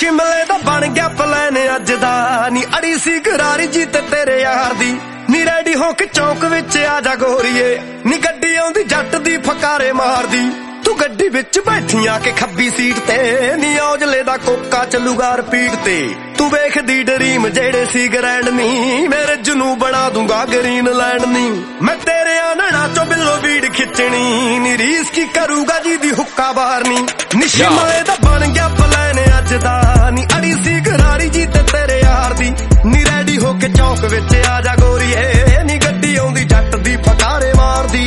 शिमले दा बन गया प्लान अज दा नी अड़ी सी गरारी जी ते तेरे यार दी नी रेडी हो के चौक विच आजा गोरीए नी गड्डी आउंदी जट दी फकारे मारदी तू गड्डी विच बैठी आके खब्बी सीट ते नी औजले दा कोका चलूगा रिपीट ते तू वेखदी ड्रीम जेड़े सी ग्रैंड नी मेरे जुनू बना दूंगा ग्रीन लैंड नी मैं तेरे आना चो बिल्लो बीड़ खिचनी नी रीस की करूगा जी दी हुक्का बारनी नी शिमले दा बन गया प्लान अज दा नी अड़ी सी गरारी जी ते तेरे यार दी नी रेडी हो के चौक विच आजा गोरीए नी गड्डी आउंदी जट दी फकारे मारदी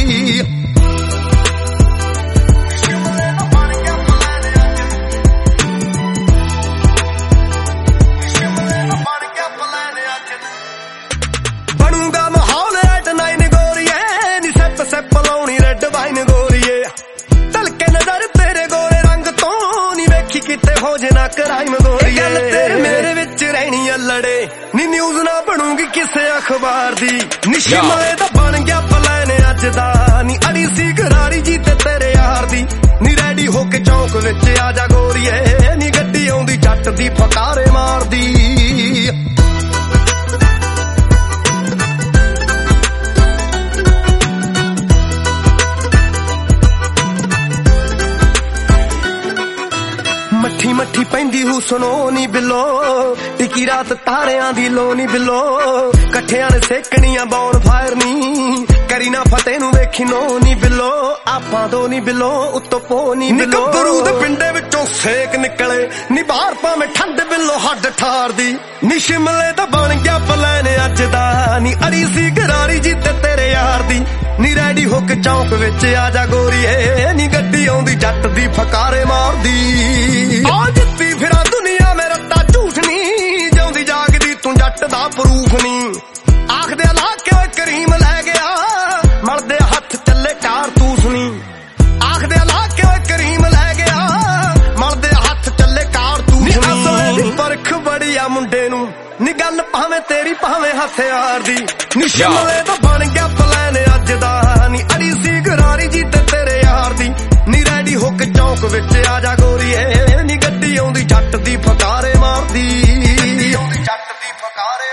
बनूंगा माहौल एट 9 गोरीए नी सैप सैप लाउणी रेड वाइन गोरीए तलके नजर तेरे गोरे रंग तो नी वेखी किते हो जे ना क्राइम गोरीए गल तेरे मेरे विच रहनी लड़े नी न्यूज़ ना बनूंगी किसे अखबार दी नी शिमले दा बन गया प्लान अज दा नी अड़ी सी गरारी जी ते तेरे यार दी नी रेडी हो के चौक विच आजा गोरीए नी गड्डी आउंदी जट दी फकारे मारदी मट्ठी मट्ठी पैंदी हूं सुनो नी बिलो टिकी रात तारियां दी लो नी बिलो कट्ठियां ने सेकनियां बॉन फायर नी करी ना फतेह नू वेखी नो नी बिलो आपां दो नी बिलो उत्तो पो नी बिलो गबरू दे पिंडे विचों सेक निकले नी बाहर भावें ठंड बिलो हड्ड ठार दी नी शिमले दा बन गया प्लान अज दा नी अड़ी सी गरारी जी ते तेरे यार दी नी रेडी हो के चौक विच आजा गोरीए नी गड्डी आउंदी जट दी फकारे मारदी आ जित्ती फिरा दुनिया में रत्ता झूठ नी जिउंदी जागदी तू जट दा प्रूफ नी आखदे ला के करीम लै गया मलदे हथ चले कारतूस नी आखदे ला के करीम लै गया मलदे हथ चले कारतूस नी परख बड़ी आ मुंडे नू नी गल भावें तेरी भावें हथियार दी नी शिमले दा बन गया प्लान अज दा नी अड़ी सी गरारी जी ते तेरे यार दी नी रेडी हो के चौक विच आजा गोरीए नी गड्डी आउंदी जट दी फकारे मारदी जट दी फकारे